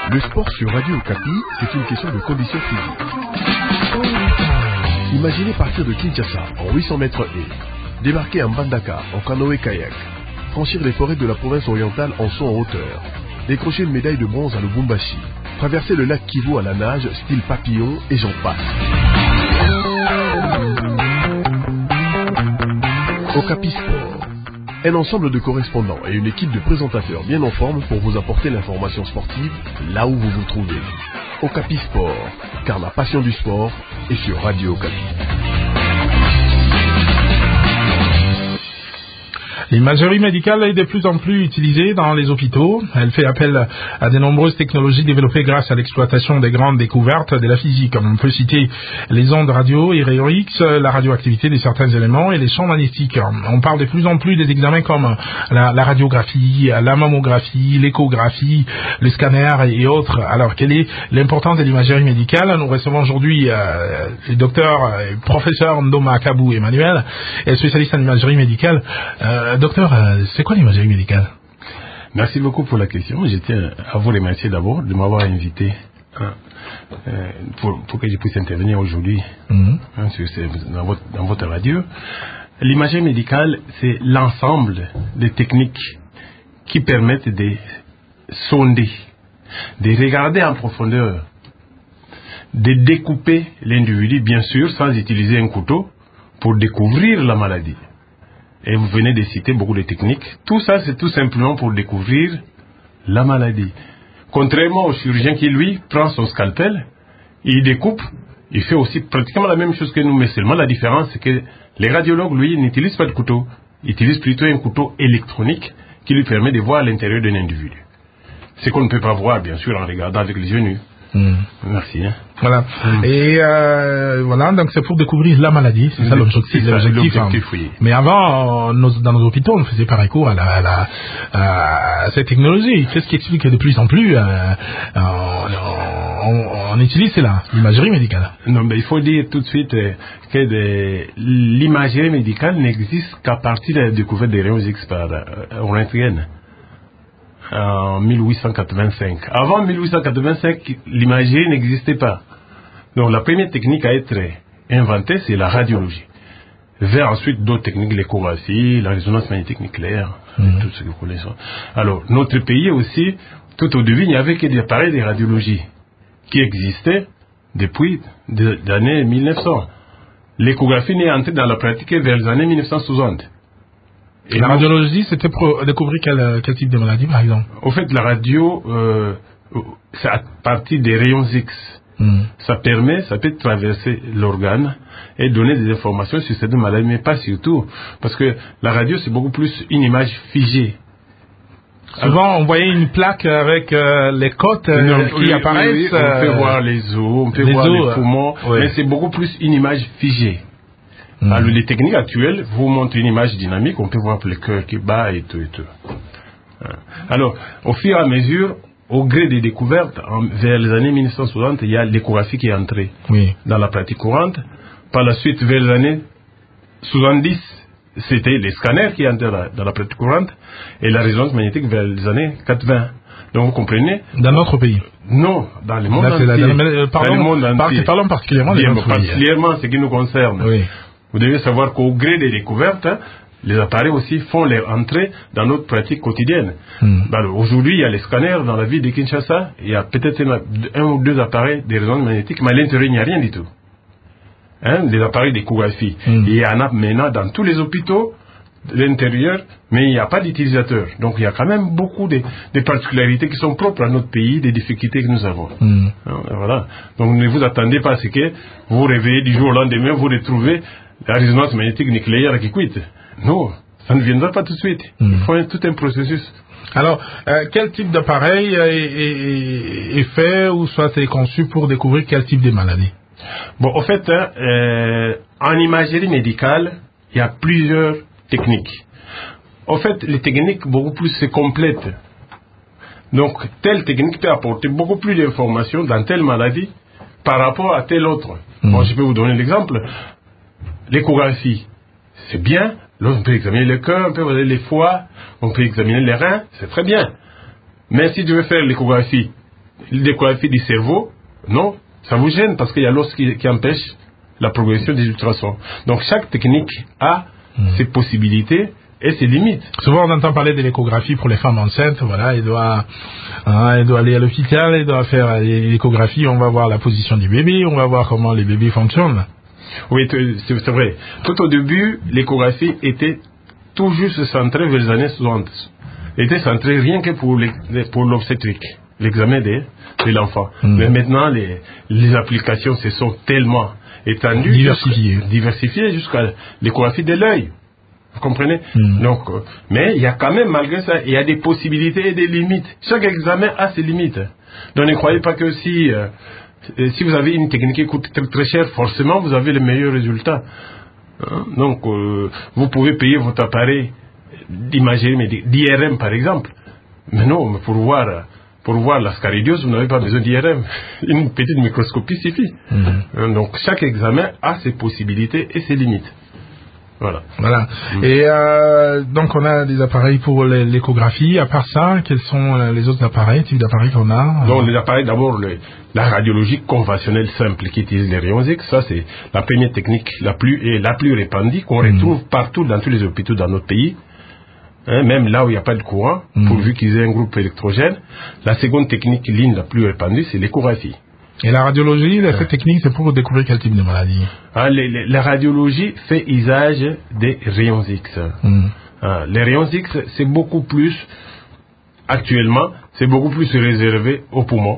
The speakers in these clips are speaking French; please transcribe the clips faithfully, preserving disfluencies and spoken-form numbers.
Le sport sur Radio Okapi, c'est une question de conditions physiques. Imaginez partir de Kinshasa en huit cents mètres et débarquer à Mbandaka en canoë-kayak, franchir les forêts de la province orientale en saut en hauteur, décrocher une médaille de bronze à Lubumbashi, traverser le lac Kivu à la nage, style papillon, et j'en passe. Okapi Sport, un ensemble de correspondants et une équipe de présentateurs bien en forme pour vous apporter l'information sportive là où vous vous trouvez. Okapi Sport, car la passion du sport est sur Radio Okapi. L'imagerie médicale est de plus en plus utilisée dans les hôpitaux. Elle fait appel à de nombreuses technologies développées grâce à l'exploitation des grandes découvertes de la physique. On peut citer les ondes radio et rayons X, la radioactivité de certains éléments et les champs magnétiques. On parle de plus en plus des examens comme la, la radiographie, la mammographie, l'échographie, le scanner et autres. Alors, quelle est l'importance de l'imagerie médicale? Nous recevons aujourd'hui euh, le docteur, euh, professeur Ndoma Kabou Emmanuel, spécialiste en imagerie médicale. Euh, Docteur, c'est quoi l'imagerie médicale? Merci beaucoup pour la question. Je tiens à vous remercier d'abord de m'avoir invité hein, euh, pour, pour que je puisse intervenir aujourd'hui mm-hmm. hein, sur ces, dans, votre, dans votre radio. L'imagerie médicale, c'est l'ensemble des techniques qui permettent de sonder, de regarder en profondeur, de découper l'individu, bien sûr, sans utiliser un couteau, pour découvrir la maladie. Et vous venez de citer beaucoup de techniques. Tout ça, c'est tout simplement pour découvrir la maladie. Contrairement au chirurgien qui, lui, prend son scalpel, il découpe, il fait aussi pratiquement la même chose que nous, mais seulement la différence, c'est que les radiologues, lui, n'utilisent pas de couteau. Ils utilisent plutôt un couteau électronique qui lui permet de voir l'intérieur d'un individu. Ce qu'on ne peut pas voir, bien sûr, en regardant avec les yeux nus. Mmh. Merci. Hein. Voilà. Mmh. Et euh, voilà, donc c'est pour découvrir la maladie, c'est mmh. ça l'objectif. C'est ça, l'objectif hein. oui. Mais avant, nos, dans nos hôpitaux, on faisait par recours à, la, à, la, à cette technologie. Qu'est-ce qui explique que de plus en plus, euh, on, on, on utilise cela, l'imagerie médicale? Non, mais il faut dire tout de suite euh, que de, l'imagerie médicale n'existe qu'à partir de la découverte des rayons X par euh, Röntgen. En mille huit cent quatre-vingt-cinq. Avant mille huit cent quatre-vingt-cinq, l'imagerie n'existait pas. Donc la première technique à être inventée, c'est la radiologie. Vers ensuite d'autres techniques, l'échographie, la résonance magnétique nucléaire, mmh. tout ce que vous connaissez. Alors, notre pays aussi, tout au début, il n'y avait que des appareils de radiologie qui existaient depuis les années mille neuf cents. L'échographie n'est entrée dans la pratique vers les années mille neuf cent soixante. Et la radiologie, c'était pour découvrir quel, quel type de maladie, par exemple? Au fait, la radio, euh, c'est à partir des rayons X. Mm. Ça permet, ça peut traverser l'organe et donner des informations sur cette maladie, mais pas surtout. Parce que la radio, c'est beaucoup plus une image figée. Souvent, alors, on voyait une plaque avec euh, les côtes euh, non, qui oui, apparaissent. Oui, oui, on peut euh, voir les os, on peut les voir os, les poumons, oui. mais c'est beaucoup plus une image figée. Mmh. Alors, les techniques actuelles vous montrent une image dynamique, on peut voir le cœur qui bat et tout et tout. Alors, au fur et à mesure, au gré des découvertes, en, vers les années mille neuf cent soixante, il y a l'échographie qui est entrée oui. dans la pratique courante. Par la suite, vers les années soixante-dix, c'était les scanners qui entraient dans la, dans la pratique courante et la résonance magnétique vers les années quatre-vingts. Donc, vous comprenez? Dans notre pays? Non, dans le monde Là, entier. La, dans le, pardon, dans le monde entier. Par, parlons particulièrement des Bien, particulièrement ce qui nous concerne. Oui. Vous devez savoir qu'au gré des découvertes, hein, les appareils aussi font leur entrée dans notre pratique quotidienne. Mm. Alors, aujourd'hui, il y a les scanners dans la ville de Kinshasa. Il y a peut-être un, un ou deux appareils de résonance magnétique, mais à l'intérieur, il n'y a rien du tout. Hein, des appareils d'échographie. Mm. Il y en a maintenant dans tous les hôpitaux de l'intérieur, mais il n'y a pas d'utilisateurs. Donc, il y a quand même beaucoup de, de particularités qui sont propres à notre pays, des difficultés que nous avons. Mm. Hein, voilà. Donc, ne vous attendez pas à ce que vous vous réveillez du jour au lendemain, vous retrouvez la résonance magnétique nucléaire qui quitte. Non, ça ne viendra pas tout de suite. Mm. Il faut un, tout un processus. Alors, euh, quel type d'appareil est, est, est fait ou soit est conçu pour découvrir quel type de maladie? Bon, en fait, hein, euh, en imagerie médicale, il y a plusieurs techniques. En fait, les techniques beaucoup plus se complètent. Donc, telle technique peut apporter beaucoup plus d'informations dans telle maladie par rapport à telle autre. Mm. Bon, je peux vous donner l'exemple. L'échographie, c'est bien. Là, on peut examiner le cœur, on peut examiner les foies, on peut examiner les reins, c'est très bien. Mais si tu veux faire l'échographie l'échographie du cerveau, non, ça vous gêne parce qu'il y a l'os qui, qui empêche la progression des ultrasons. Donc chaque technique a mmh. ses possibilités et ses limites. Souvent on entend parler de l'échographie pour les femmes enceintes, voilà, elle doit, hein, elle doit aller à l'hôpital, elle doit faire l'échographie, on va voir la position du bébé, on va voir comment les bébés fonctionnent. Oui, c'est vrai. Tout au début, l'échographie était tout juste centrée vers les années soixante. Elle était centrée rien que pour, les, pour l'obstétrique, l'examen de, de l'enfant. Mmh. Mais maintenant, les, les applications se sont tellement étendues, diversifiées, jusqu'à, diversifiées jusqu'à l'échographie de l'œil. Vous comprenez? Mmh. Donc, euh, mais il y a quand même, malgré ça, il y a des possibilités et des limites. Chaque examen a ses limites. Donc ne croyez pas que si, euh, si vous avez une technique qui coûte très, très cher, forcément vous avez les meilleurs résultats. Hein? Donc, euh, vous pouvez payer votre appareil d'imagerie, d'I R M par exemple. Mais non, pour voir, pour voir l'ascaridiose, vous n'avez pas besoin d'I R M. Une petite microscopie suffit. Mmh. Hein? Donc, chaque examen a ses possibilités et ses limites. Voilà. Voilà. Mmh. Et euh, donc on a des appareils pour l'échographie. À part ça, quels sont les autres appareils, types d'appareils qu'on a? Donc les appareils, d'abord le, la radiologie conventionnelle simple qui utilise les rayons X. Ça c'est la première technique la plus et la plus répandue qu'on mmh. retrouve partout dans tous les hôpitaux dans notre pays. Hein, même là où il n'y a pas de courant, mmh. pourvu qu'ils aient un groupe électrogène. La seconde technique ligne la plus répandue, c'est l'échographie. Et la radiologie, cette ouais. technique, c'est pour découvrir quel type de maladie? Ah, les, les, la radiologie fait usage des rayons X. Mm. Ah, les rayons X, c'est beaucoup plus, actuellement, c'est beaucoup plus réservé aux poumons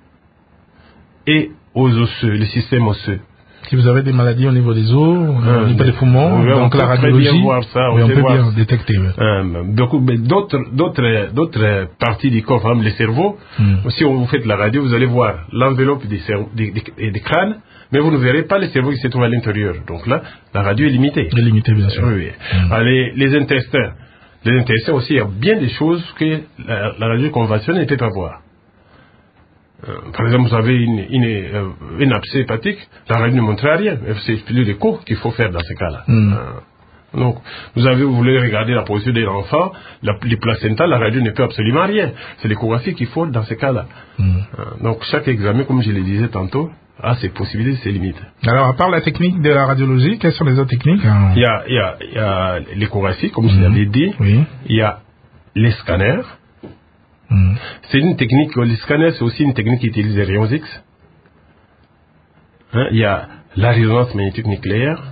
et aux osseux, le système osseux. Si vous avez des maladies au niveau des os, au niveau des poumons, oui, donc la radiologie, voir ça, oui, on, on peut voir bien détecter. Oui. Euh, beaucoup, d'autres, d'autres, d'autres parties du corps, comme le cerveau, mm. si on vous fait la radio, vous allez voir l'enveloppe des, des, des, des crânes, mais vous ne verrez pas le cerveau qui se trouve à l'intérieur. Donc là, la radio est limitée. Elle est limitée, bien sûr. Oui, oui. Mm. Alors, les, les intestins. Les intestins aussi, il y a bien des choses que la, la radio conventionnelle ne peut pas voir. Euh, par exemple, vous avez une, une, euh, une abcès hépatique, la radio ne montre rien. C'est plus l'écho qu'il faut faire dans ces cas-là. Mm. Euh, donc, vous avez, vous voulez regarder la position de l'enfant, la, les placenta, la radio ne peut absolument rien. C'est l'échographie qu'il faut dans ces cas-là. Mm. Euh, donc, chaque examen, comme je le disais tantôt, a ses possibilités et ses limites. Alors, à part la technique de la radiologie, quelles sont les autres techniques? Il y a, il y a, il y a l'échographie, comme mm. je l'avais dit. Oui. Il y a les scanners. Mm. C'est une technique, le scanner c'est aussi une technique qui utilise les rayons X. Hein, il y a la résonance magnétique nucléaire.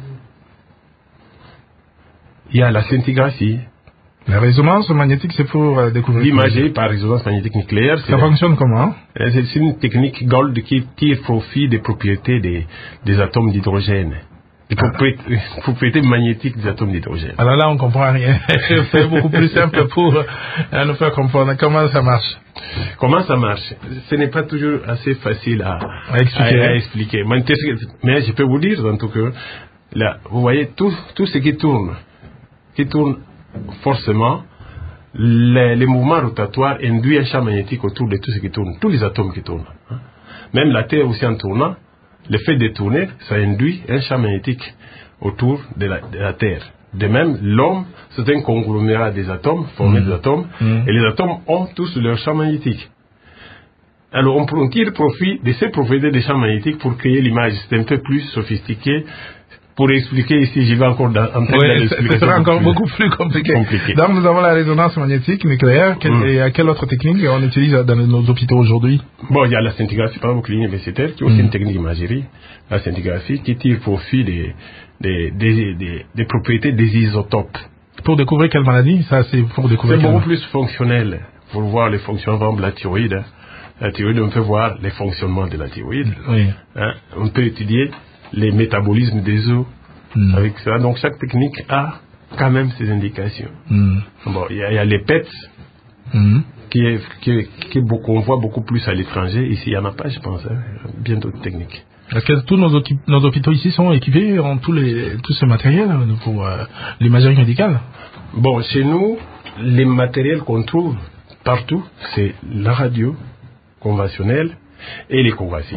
Il y a la scintigraphie. La résonance magnétique, c'est pour euh, découvrir... L'imagerie par résonance magnétique nucléaire. Ça fonctionne comment? C'est une technique Gold qui tire profit des propriétés des, des atomes d'hydrogène. Les propriétés, propriétés magnétiques des atomes d'hydrogène. Alors là, on comprend rien. C'est beaucoup plus simple pour euh, nous faire comprendre comment ça marche. Comment ça marche? Ce n'est pas toujours assez facile à, à expliquer. À, à expliquer. Mais je peux vous dire, en tout cas, là, vous voyez, tout, tout ce qui tourne, qui tourne forcément, les, les mouvements rotatoires induisent un champ magnétique autour de tout ce qui tourne, tous les atomes qui tournent. Hein. Même la Terre aussi en tournant, le fait de tourner, ça induit un champ magnétique autour de la, de la Terre. De même, l'homme, c'est un conglomérat des atomes, formé mmh. des atomes, mmh. et les atomes ont tous leur champ magnétique. Alors, on tire profit de ces propriétés des champs magnétiques pour créer l'image. C'est un peu plus sophistiqué. Pour expliquer ici, j'y vais encore dans, en train oui, d'expliquer. Ce sera encore beaucoup plus compliqué. compliqué. Donc, nous avons la résonance magnétique nucléaire. Quelle, mmh. Et à quelle autre technique on utilise dans nos hôpitaux aujourd'hui? Bon, il y a la scintigraphie, par exemple, universitaire, qui est aussi mmh. une technique d'imagerie. La scintigraphie qui tire profit des, des, des, des, des propriétés des isotopes. Pour découvrir quelle maladie? Ça, c'est pour découvrir. C'est beaucoup plus fonctionnel. Pour voir les fonctionnements, par exemple, la thyroïde. La thyroïde, on peut voir les fonctionnements de la thyroïde. Oui. Hein? On peut étudier les métabolismes des os mm. avec ça. Donc chaque technique a quand même ses indications. Mm. Bon, il y, y a les P E T mm. qui est qui, est, qui est beaucoup, on voit beaucoup plus à l'étranger. Ici, il n'y en a pas, je pense. Hein. Bien d'autres techniques. Est-ce que tous nos, nos hôpitaux ici sont équipés en tous les tout ce matériel pour euh, l'imagerie médicale? Bon, chez nous, les matériels qu'on trouve partout, c'est la radio conventionnelle et l'échographie.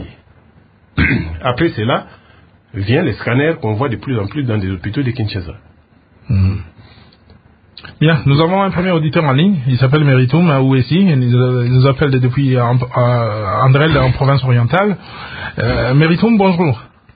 Après cela, vient les scanners qu'on voit de plus en plus dans des hôpitaux de Kinshasa. Mmh. Bien, nous avons un premier auditeur en ligne, il s'appelle Meritum Ouessi, il nous appelle depuis Andrel en province orientale. Euh, Meritum, bonjour.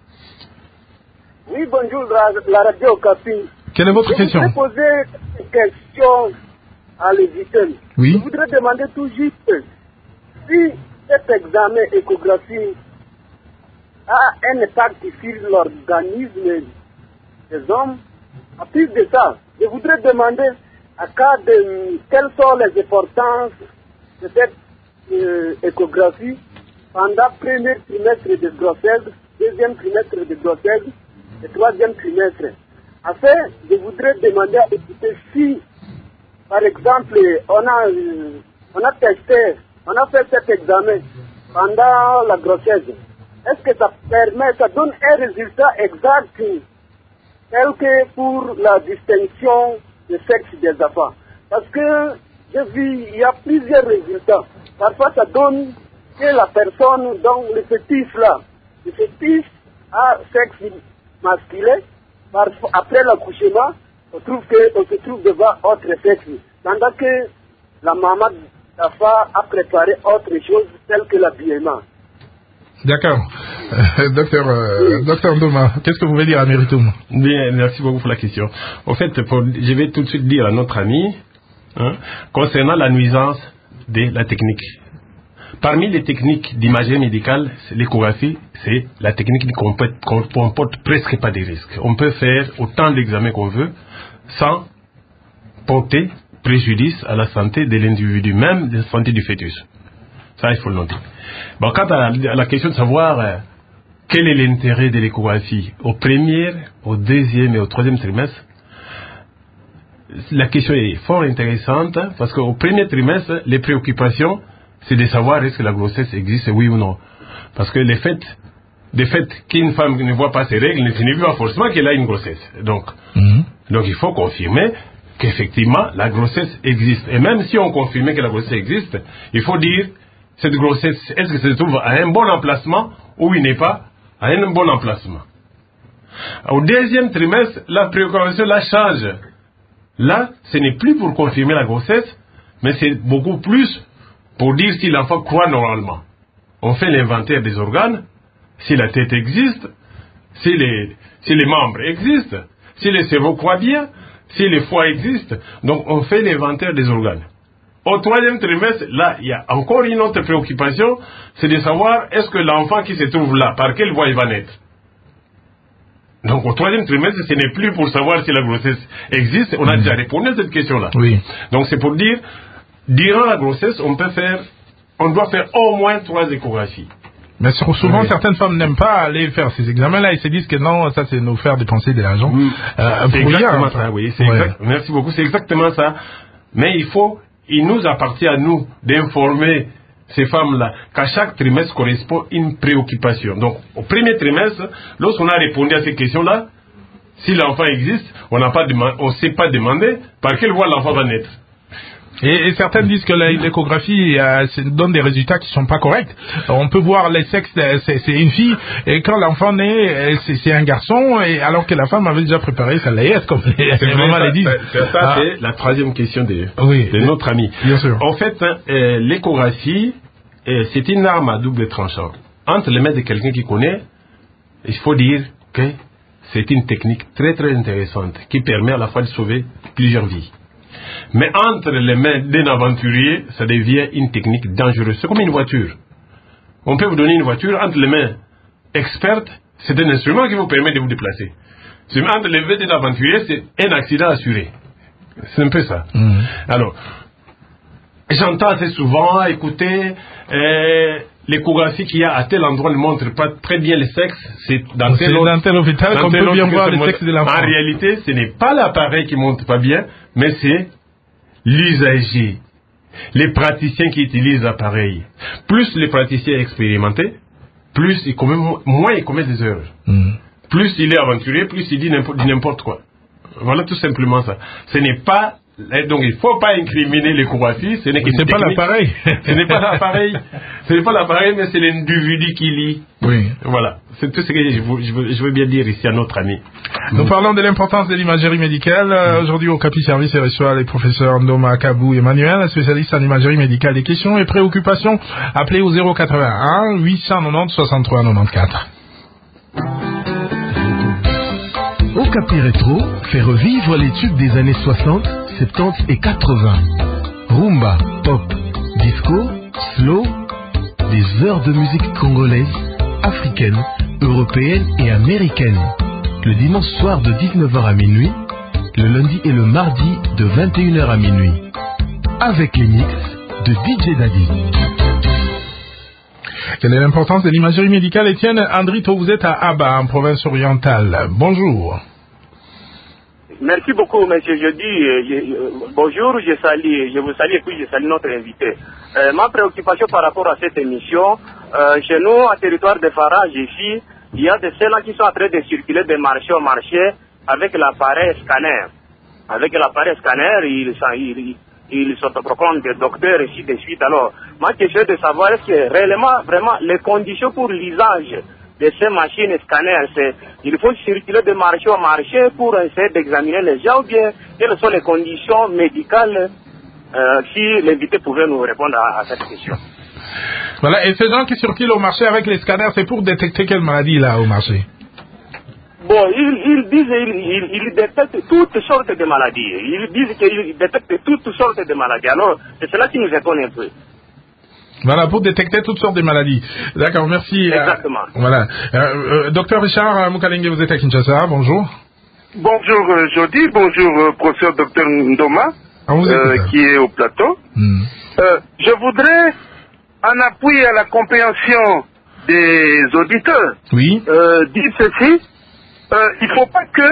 Oui, bonjour, la, la radio Capi. Quelle est votre je question? Je voudrais poser une question à l'éditeur. Oui. Je voudrais demander tout juste si cet examen échographie a un impact sur l'organisme des hommes. À plus de ça, je voudrais demander à cas de quelles sont les importances de cette euh, échographie pendant le premier trimestre de grossesse, deuxième trimestre de grossesse et troisième trimestre. Enfin, je voudrais demander à écouter si, par exemple, on a, euh, on a testé, on a fait cet examen pendant la grossesse. Est-ce que ça permet, ça donne un résultat exact tel que pour la distinction de sexe des enfants? Parce que j'ai vu, il y a plusieurs résultats. Parfois, ça donne que la personne, donc le fœtus là, le fœtus a sexe masculin. Parfois, après l'accouchement, on trouve qu'on se trouve devant autre sexe. Pendant que la maman d'enfant a préparé autre chose, telle que l'habillement. D'accord. Euh, docteur, euh, oui. Docteur Ndoma, qu'est-ce que vous voulez dire à Meritum? Bien, merci beaucoup pour la question. En fait, pour, je vais tout de suite dire à notre ami, hein, concernant la nuisance de la technique. Parmi les techniques d'imagerie médicale, l'échographie, c'est la technique qui ne comporte presque pas de risques. On peut faire autant d'examens qu'on veut sans porter préjudice à la santé de l'individu, même de la santé du fœtus. Ça, il faut le noter. Bon, quant à la, à la question de savoir euh, quel est l'intérêt de l'échographie au premier, au deuxième et au troisième trimestre, la question est fort intéressante parce qu'au premier trimestre, les préoccupations, c'est de savoir est-ce que la grossesse existe, oui ou non. Parce que le fait, le fait qu'une femme ne voit pas ses règles ne signifie pas forcément qu'elle a une grossesse. Donc, mm-hmm. donc il faut confirmer qu'effectivement la grossesse existe. Et même si on confirmait que la grossesse existe, il faut dire cette grossesse, est-ce que ça se trouve à un bon emplacement ou il n'est pas à un bon emplacement. Au deuxième trimestre, la préoccupation là change. Là, ce n'est plus pour confirmer la grossesse, mais c'est beaucoup plus pour dire si l'enfant croît normalement. On fait l'inventaire des organes, si la tête existe, si les, si les membres existent, si le cerveau croît bien, si le foie existe. Donc on fait l'inventaire des organes. Au troisième trimestre, là, il y a encore une autre préoccupation, c'est de savoir est-ce que l'enfant qui se trouve là, par quelle voie il va naître. Donc au troisième trimestre, ce n'est plus pour savoir si la grossesse existe, on a mmh. déjà répondu à cette question-là. Oui. Donc c'est pour dire, durant la grossesse, on peut faire, on doit faire au moins trois échographies. Mais souvent, oui. certaines femmes n'aiment pas aller faire ces examens-là. Ils se disent que non, ça c'est nous faire dépenser de l'argent. Oui. Euh, c'est exactement ça, oui. C'est ouais. exact, merci beaucoup. C'est exactement ça. Mais il faut, il nous appartient à nous d'informer ces femmes-là qu'à chaque trimestre correspond une préoccupation. Donc, au premier trimestre, lorsqu'on a répondu à ces questions-là, si l'enfant existe, on n'a pas demandé, on ne s'est pas demandé par quelle voie l'enfant va naître. Et, et certaines disent que l'échographie euh, donne des résultats qui sont pas corrects. On peut voir les sexes, c'est, c'est une fille, et quand l'enfant naît, c'est, c'est un garçon, et alors que la femme avait déjà préparé sa layette, comme les mamans le disent. Ça, ça ah. c'est la troisième question de, oui, de notre ami. Bien sûr. En fait, euh, l'échographie, euh, c'est une arme à double tranchant. Entre les mains de quelqu'un qui connaît, il faut dire que c'est une technique très très intéressante qui permet à la fois de sauver plusieurs vies. Mais entre les mains d'un aventurier, ça devient une technique dangereuse. C'est comme une voiture. On peut vous donner une voiture entre les mains expertes, c'est un instrument qui vous permet de vous déplacer. C'est entre les mains d'un aventurier, c'est un accident assuré. C'est un peu ça. Mmh. Alors, j'entends assez souvent, écoutez, euh, l'échographie qu'il y a à tel endroit ne montre pas très bien les sexes. C'est dans c'est tel, autre, dans tel hôpital qu'on peut bien voir les sexes de l'enfant. En réalité, ce n'est pas l'appareil qui ne montre pas bien, mais c'est l'usager, les praticiens qui utilisent l'appareil. Plus les praticiens expérimentés, plus il commet, moins il commet des erreurs. Mm. Plus il est aventurier, plus il dit n'importe, dit n'importe quoi. Voilà tout simplement ça. Ce n'est pas Donc il ne faut pas incriminer l'échographie, ce n'est qu'une C'est pas l'appareil. Ce n'est pas l'appareil, ce n'est pas l'appareil, mais c'est l'individu qui lit. Oui. Voilà, c'est tout ce que je veux, je veux, je veux bien dire ici à notre ami. Nous parlons de l'importance de l'imagerie médicale. Euh, aujourd'hui, au Capi Service, il reçoit les professeurs Ndoma Kabou Emmanuel, spécialiste en imagerie médicale. Des questions et préoccupations, appelez au zéro quatre-vingt-un huit cent quatre-vingt-dix soixante-trois quatre-vingt-quatorze. Okapi Rétro fait revivre les tubes des années soixante, soixante-dix et quatre-vingts. Rumba, pop, disco, slow, des heures de musique congolaise, africaine, européenne et américaine. Le dimanche soir de dix-neuf heures à minuit, le lundi et le mardi de vingt et une heures à minuit. Avec les mix de D J Daddy. Quelle est l'importance de l'imagerie médicale? Étienne Andrito, vous êtes à Aba, en province orientale. Bonjour. Merci beaucoup, monsieur. Je dis euh, je, euh, bonjour, je salue, je vous salue et puis je salue notre invité. Euh, ma préoccupation par rapport à cette émission, euh, chez nous, à territoire de Farage, ici, il y a de ceux-là qui sont en train de circuler de marché au marché avec l'appareil scanner. Avec l'appareil scanner, ils, ils, ils s'autoproclament des docteurs et ainsi de suite. Alors, ma question est de savoir est-ce que réellement, vraiment, les conditions pour l'usage de ces machines scanners, c'est il faut circuler de marché au marché pour essayer d'examiner les gens, ou bien quelles sont les conditions médicales, euh, si l'invité pouvait nous répondre à, à cette question. Voilà, et ces gens qui circulent au marché avec les scanners, c'est pour détecter quelle maladie là au marché? Bon, ils, ils disent qu'ils ils, ils détectent toutes sortes de maladies. Ils disent qu'ils détectent toutes sortes de maladies. Alors, c'est cela qui nous étonne un peu. Voilà, pour détecter toutes sortes de maladies. D'accord, merci. Exactement. Euh, voilà. Euh, euh, docteur Richard Mukalenge, vous êtes à Kinshasa, bonjour. Bonjour euh, Jody, bonjour euh, professeur docteur Ndoma, Ah, vous euh, qui est au plateau. Hmm. Euh, je voudrais, en appui à la compréhension des auditeurs, Oui. euh, dire ceci. Euh, il ne faut pas que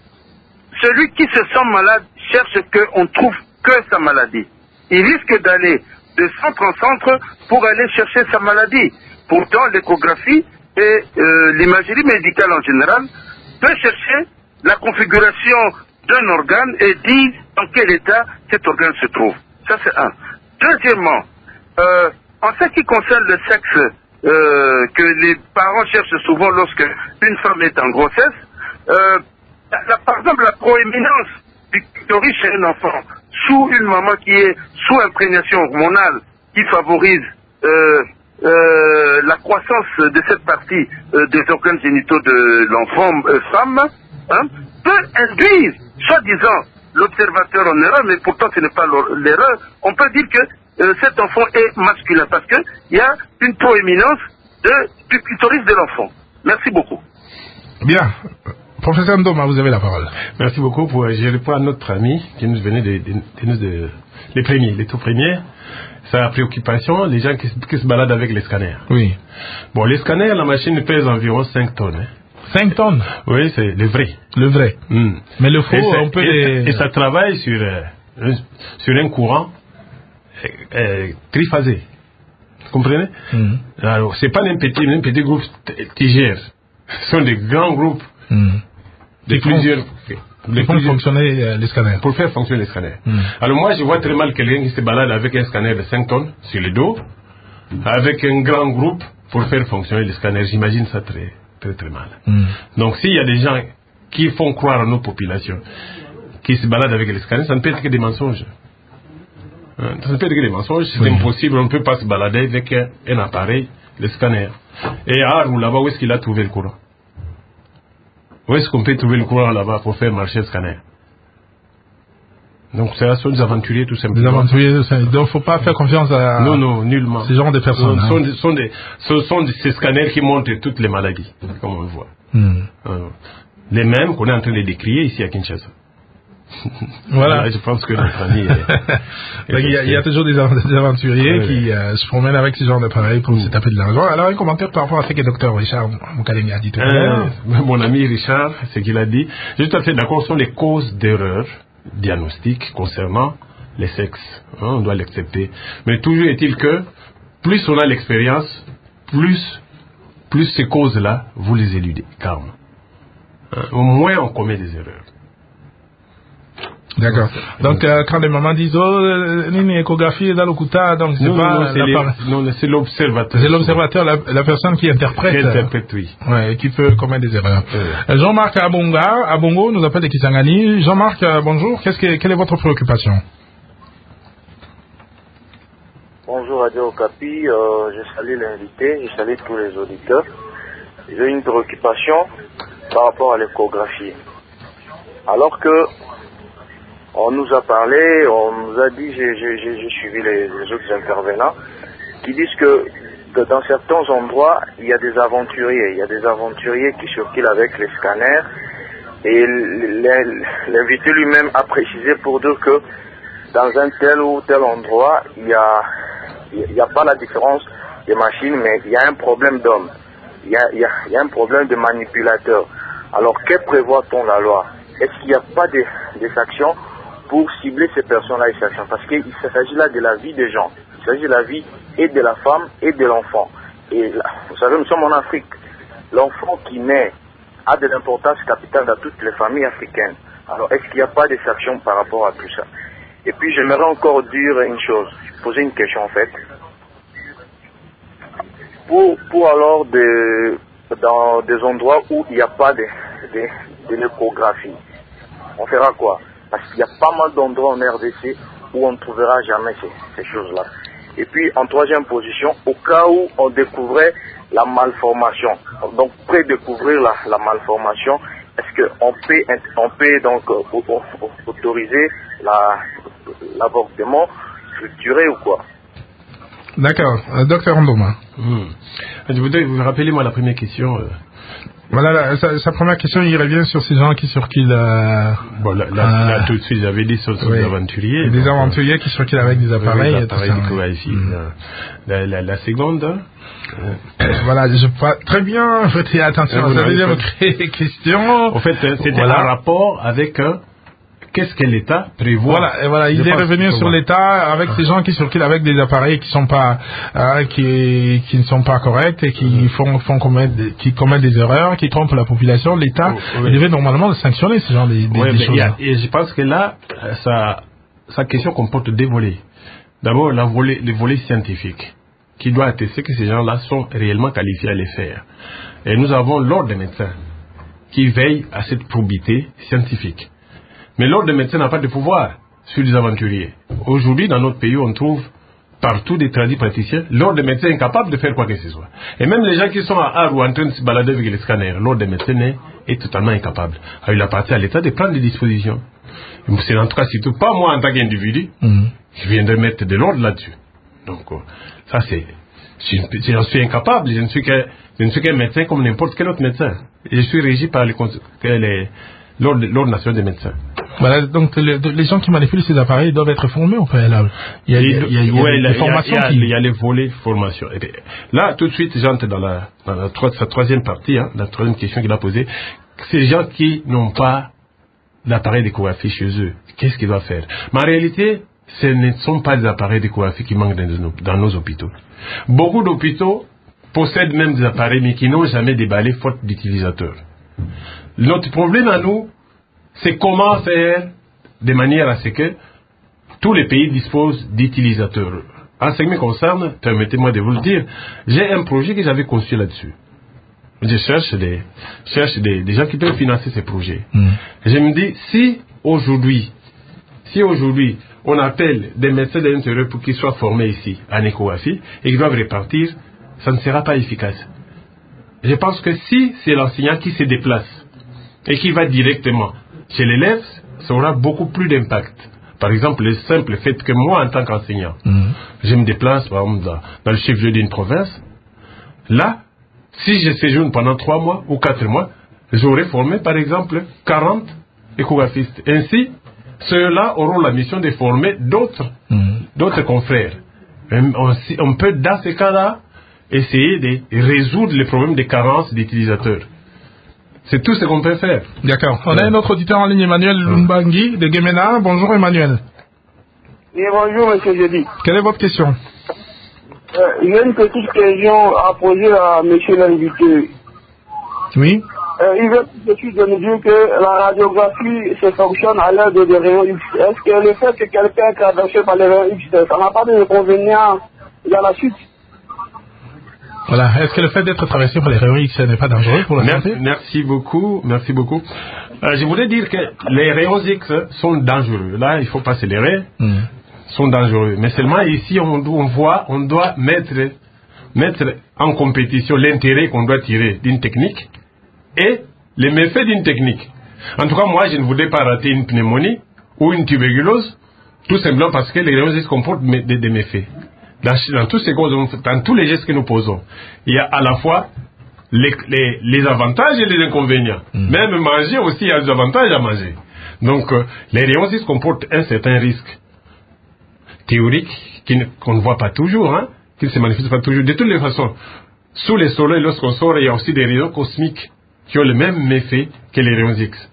celui qui se sent malade cherche qu'on trouve que sa maladie. Il risque d'aller de centre en centre pour aller chercher sa maladie. Pourtant, l'échographie et euh, l'imagerie médicale en général peut chercher la configuration d'un organe et dire dans quel état cet organe se trouve. Ça, c'est un. Deuxièmement, euh, en ce qui concerne le sexe euh, que les parents cherchent souvent lorsque une femme est en grossesse, euh, la, par exemple, la proéminence du clitoris chez un enfant sous une maman qui est sous imprégnation hormonale qui favorise euh, euh, la croissance de cette partie euh, des organes génitaux de l'enfant euh, femme, hein, peut induire, soi-disant, l'observateur en erreur, mais pourtant ce n'est pas l'erreur. On peut dire que euh, cet enfant est masculin parce qu'il y a une proéminence de, du clitoris de l'enfant. Merci beaucoup. Bien. Professeur Ndoma, vous avez la parole. Merci beaucoup. Pour, je réponds à notre ami qui nous venait de, de, de, de les premiers, les tout premiers. Sa préoccupation, les gens qui, qui se baladent avec les scanners. Oui. Bon, les scanners, la machine pèse environ cinq tonnes. Hein. cinq tonnes? Oui, c'est le vrai. Le vrai. Mm. Mais le faux, ça, on peut et, les... et ça travaille sur, euh, sur un courant euh, euh, triphasé. Vous comprenez? Mm. Alors, c'est pas un petit, un petit groupe qui gère. Ce sont des grands groupes. Mm. De plusieurs, de pour fonctionner euh, les scanners. Pour faire fonctionner les scanners. Mm. Alors moi, je vois très mal quelqu'un qui se balade avec un scanner de cinq tonnes sur le dos, avec un grand groupe pour faire fonctionner les scanners. J'imagine ça très, très, très mal. Mm. Donc, s'il y a des gens qui font croire à nos populations qui se baladent avec les scanners, ça ne peut être que des mensonges. Hein? Ça ne peut être que des mensonges. C'est oui. impossible. On ne peut pas se balader avec un, un appareil, le scanner. Et à Arou, là-bas, où est-ce qu'il a trouvé le courant? Où est-ce qu'on peut trouver le courant là-bas pour faire marcher le scanner? Donc, ce sont des aventuriers tout simplement. Des aventuriers, donc il ne faut pas faire confiance à non, non, nullement. ces genre de personnes. Ce sont, hein. des, sont des, ce sont des, ces scanners qui montrent toutes les maladies, comme on le voit. Hmm. Euh, les mêmes qu'on est en train de décrier ici à Kinshasa. Voilà. Là, je pense que notre ami est, est il, y a, il y a toujours des, des aventuriers oui. qui euh, se promènent avec ce genre d'appareil pour mmh. se taper de l'argent. Alors, un commentaire par rapport à ce que le docteur Richard Mukalenge a dit tout à l'heure. Euh, mon ami Richard, ce qu'il a dit, je suis tout à fait d'accord, ce sont les causes d'erreurs diagnostiques concernant les sexes. Hein, on doit l'accepter. Mais toujours est-il que plus on a l'expérience, plus, plus ces causes-là, vous les éludez, calme. Hein, au moins on commet des erreurs. D'accord. Donc, euh, quand les mamans disent, oh, une échographie dans le kuta, donc c'est non, pas... Non, c'est, les, non, c'est l'observateur. C'est l'observateur, la, la personne qui interprète. Qui interprète, oui. Ouais, qui peut commettre des erreurs. Oui. Jean-Marc Abonga, Abongo nous appelle de Kisangani. Jean-Marc, euh, bonjour. Qu'est-ce que, quelle est votre préoccupation? Bonjour Radio Okapi, euh, je salue l'invité, je salue tous les auditeurs. J'ai une préoccupation par rapport à l'échographie. Alors que on nous a parlé, on nous a dit, j'ai, j'ai, j'ai suivi les, les autres intervenants, qui disent que, que dans certains endroits, il y a des aventuriers, il y a des aventuriers qui circulent avec les scanners, et l'invité lui-même a précisé pour dire que dans un tel ou tel endroit, il y a, il n'y a pas la différence des machines, mais il y a un problème d'homme, il y a, il y a, il y a un problème de manipulateur. Alors, que prévoit-on la loi? Est-ce qu'il n'y a pas des, des actions pour cibler ces personnes-là et ces actions? Parce qu'il s'agit là de la vie des gens. Il s'agit de la vie et de la femme et de l'enfant. Et là, vous savez, nous sommes en Afrique. L'enfant qui naît a de l'importance capitale dans toutes les familles africaines. Alors, est-ce qu'il n'y a pas des actions par rapport à tout ça? Et puis, j'aimerais encore dire une chose, poser une question en fait. Pour, pour alors, de, dans des endroits où il n'y a pas de, de, de l'échographie, on fera quoi? Parce qu'il y a pas mal d'endroits en R D C où on ne trouvera jamais ces, ces choses-là. Et puis, en troisième position, au cas où on découvrait la malformation, donc pré-découvrir la, la malformation, est-ce qu'on peut, on peut donc euh, autoriser la, l'avortement structuré ou quoi? D'accord. Euh, docteur Ndoma. Mmh. Je voudrais vous rappeler moi la première question. Euh... Voilà, la, sa, sa première question, il revient sur ces gens qui circulent... Euh, bon, là, là, euh, là, tout de suite, j'avais dit sur, sur oui, des aventuriers. Des donc, aventuriers qui circulent avec des appareils. Oui, des appareils et ici. Mmh. La, la, la seconde... Euh, voilà, je pas très bien, faites attention à la deuxième question. En fait, c'était voilà. un rapport avec... Euh, Qu'est-ce que l'État prévoit? Voilà, et voilà, il est revenu sur l'État avec ces gens qui circulent avec des appareils qui sont pas, euh, qui, qui ne sont pas corrects et qui font, font commettre, qui commettent des erreurs, qui trompent la population. L'État oh, oui. devait normalement sanctionner ce genre de, de, oui, des choses. A, et je pense que là, sa, sa question comporte deux volets. D'abord, la volet, le volet scientifique, qui doit attester que ces gens-là sont réellement qualifiés à les faire. Et nous avons l'ordre des médecins qui veille à cette probité scientifique. Mais l'ordre des médecins n'a pas de pouvoir sur les aventuriers. Aujourd'hui, dans notre pays, on trouve partout des tradis praticiens. L'ordre des médecins est incapable de faire quoi que ce soit. Et même les gens qui sont à Arou en train de se balader avec les scanners, l'ordre des médecins est, est totalement incapable. Alors, il appartient à l'État de prendre des dispositions. C'est en tout cas surtout pas moi en tant qu'individu mmh. qui viendrai mettre de l'ordre là-dessus. Donc, ça c'est... J'en suis incapable. Je ne suis qu'un, je ne suis qu'un médecin comme n'importe quel autre médecin. Je suis régi par les... les L'ordre, l'ordre national des médecins. Voilà, donc les, les gens qui manipulent ces appareils doivent être formés au préalable. Il y a, il y a, il y a, il y a ouais, des, la, des formations il y a, qui... il y a les volets formation. Et bien, là, tout de suite, j'entre dans la, dans la sa troisième partie, hein, la troisième question qu'il a posée. Ces gens qui n'ont pas d'appareil d'échographie chez eux, qu'est-ce qu'ils doivent faire? Mais en réalité, ce ne sont pas des appareils d'échographie qui manquent dans nos, dans nos hôpitaux. Beaucoup d'hôpitaux possèdent même des appareils, mais qui n'ont jamais déballé faute d'utilisateurs. Notre problème à nous, c'est comment faire de manière à ce que tous les pays disposent d'utilisateurs. En ce qui me concerne, permettez-moi de vous le dire, j'ai un projet que j'avais conçu là-dessus. Je cherche des, cherche des, des gens qui peuvent financer ces projets. Mmh. Je me dis, si aujourd'hui, si aujourd'hui, on appelle des médecins de l'intérieur pour qu'ils soient formés ici en échographie et qu'ils doivent repartir, ça ne sera pas efficace. Je pense que si c'est l'enseignant qui se déplace et qui va directement chez l'élève, ça aura beaucoup plus d'impact. Par exemple, le simple fait que moi, en tant qu'enseignant, mmh. je me déplace par exemple, dans, dans le chef-lieu d'une province, là, si je séjourne pendant trois mois ou quatre mois, j'aurai formé par exemple quarante échographistes. Ainsi, ceux-là auront la mission de former d'autres, mmh. d'autres confrères. On, on peut, dans ces cas-là, essayer de résoudre les problèmes de carence d'utilisateurs. C'est tout ce qu'on peut faire. D'accord. On ouais. a un autre auditeur en ligne, Emmanuel Lumbangui de Gemena. Bonjour Emmanuel. Oui, bonjour monsieur Jeudi. Quelle est votre question? euh, Il y a une petite question à poser à monsieur l'invité. Oui. euh, il veut tout de suite de nous dire que la radiographie se fonctionne à l'aide des rayons X. Est-ce que le fait que quelqu'un est traversé par les rayons X, ça n'a pas d'inconvénient dans la suite? Voilà. Est-ce que le fait d'être traversé par les rayons X n'est pas dangereux pour la merci, santé? Merci beaucoup, merci beaucoup. Euh, je voudrais dire que les rayons X sont dangereux. Là, il ne faut pas se leurrer. Mm. Sont dangereux. Mais seulement ici, on, on voit, on doit mettre, mettre en compétition l'intérêt qu'on doit tirer d'une technique et les méfaits d'une technique. En tout cas, moi, je ne voudrais pas rater une pneumonie ou une tuberculose, tout simplement parce que les rayons X comportent des, des méfaits. Dans, dans, tous ces causes, dans tous les gestes que nous posons, il y a à la fois les, les, les avantages et les inconvénients. Mmh. Même manger aussi, il y a des avantages à manger. Donc, euh, les rayons X comportent un certain risque théorique qu'on ne voit pas toujours, hein, qui ne se manifeste pas toujours. De toutes les façons, sous les soleils, lorsqu'on sort, il y a aussi des rayons cosmiques qui ont le même effet que les rayons X.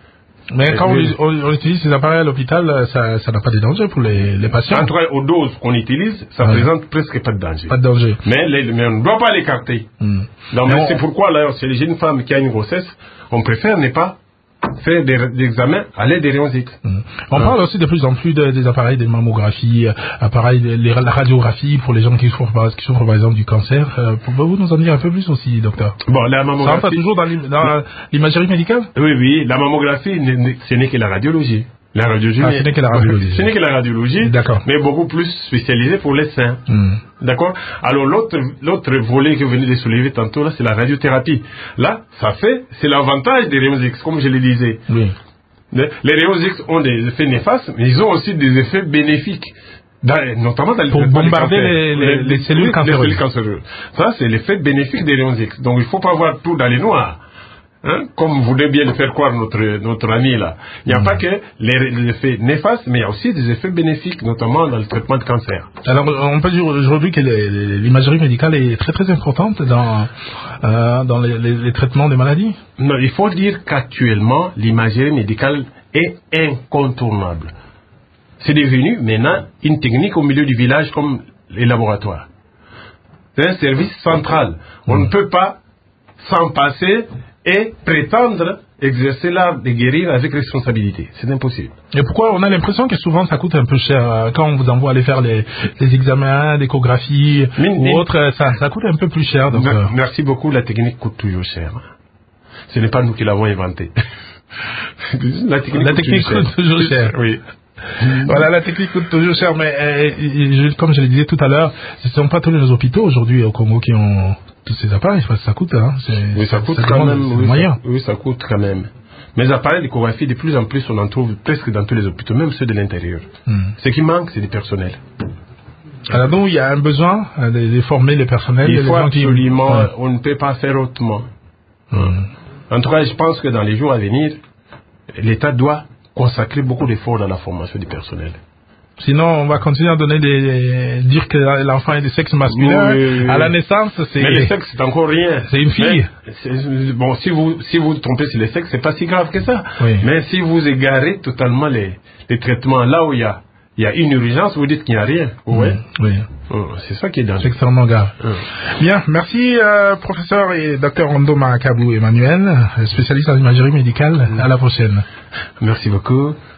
Mais quand on, on, on utilise ces appareils à l'hôpital, ça, ça n'a pas de danger pour les, les patients? En tout cas, aux doses qu'on utilise, ça ne ouais. présente presque pas de danger. Pas de danger. Mais, les, mais on ne doit pas l'écarter. Mm. Donc, on... c'est pourquoi, là, c'est les jeunes femmes qui ont une grossesse, on préfère ne pas faire des, des examens à l'aide des rayons X. Mm. On hein. parle aussi de plus en plus de, des appareils de mammographie, appareils de les, la radiographie pour les gens qui souffrent, par, qui souffrent par exemple du cancer. Euh, Pouvez-vous nous en dire un peu plus aussi, docteur? Bon, la mammographie... Ça rentre toujours dans l'imagerie médicale? Oui, oui, la mammographie, ce n'est que la radiologie. La radiologie, ah, ce n'est que la radiologie. Ce n'est que la radiologie, d'accord, mais beaucoup plus spécialisée pour les seins. Mm. D'accord. Alors l'autre, l'autre volet que vous venez de soulever tantôt là, c'est la radiothérapie. Là, ça fait, c'est l'avantage des rayons X, comme je le disais. Oui. Les rayons X ont des effets néfastes, mais ils ont aussi des effets bénéfiques. Dans, notamment dans les pour bombarder les, les, les, les cellules cancéreuses. Les cellules cancéreuses. Ça, c'est l'effet bénéfique des rayons X. Donc il ne faut pas voir tout dans les noirs. Hein, comme voulait bien le faire croire notre, notre ami là. Il n'y a mmh. pas que les, les effets néfastes, mais il y a aussi des effets bénéfiques, notamment dans le traitement de cancer. Alors, on peut dire aujourd'hui que l'imagerie médicale est très très importante dans, euh, dans les, les, les traitements des maladies. Non, il faut dire qu'actuellement, l'imagerie médicale est incontournable. C'est devenu maintenant une technique au milieu du village comme les laboratoires. C'est un service central. On mmh. ne peut pas s'en passer et prétendre exercer l'art de guérir avec responsabilité. C'est impossible. Et pourquoi on a l'impression que souvent ça coûte un peu cher quand on vous envoie aller faire les, les examens, l'échographie ou autre, ça, ça coûte un peu plus cher. Donc, euh... Merci beaucoup, la technique coûte toujours cher. Ce n'est pas nous qui l'avons inventée. la technique, la coûte, technique toujours coûte toujours cher. Oui. Voilà, la technique coûte toujours cher, mais euh, je, comme je le disais tout à l'heure, ce ne sont pas tous les hôpitaux aujourd'hui au Congo qui ont tous ces appareils, ça coûte, hein. Oui, ça coûte quand même. Oui ça, oui, ça coûte quand même. Mais les appareils d'échographie, de plus en plus, on en trouve presque dans tous les hôpitaux, même ceux de l'intérieur. Hmm. Ce qui manque, c'est du personnel. Alors donc, il y a un besoin de, de former les personnels. Il faut absolument, qui... ouais. on ne peut pas faire autrement. Hmm. En tout cas, je pense que dans les jours à venir, l'État doit consacrer beaucoup d'efforts dans la formation du personnel. Sinon, on va continuer à donner des, dire que l'enfant est de sexe masculin. Oui, à la naissance, c'est. Mais le sexe, c'est encore rien. C'est une fille. C'est, bon, si vous, si vous trompez sur le sexe, c'est pas si grave que ça. Oui. Mais si vous égarez totalement les, les traitements là où il y a, il y a une urgence, vous dites qu'il n'y a rien. Oui. oui. Oh, c'est ça qui est dangereux. C'est extrêmement grave. Hum. Bien. Merci, euh, professeur et docteur Rondo Makabou Emmanuel, spécialiste en imagerie médicale. Hum. À la prochaine. Merci beaucoup.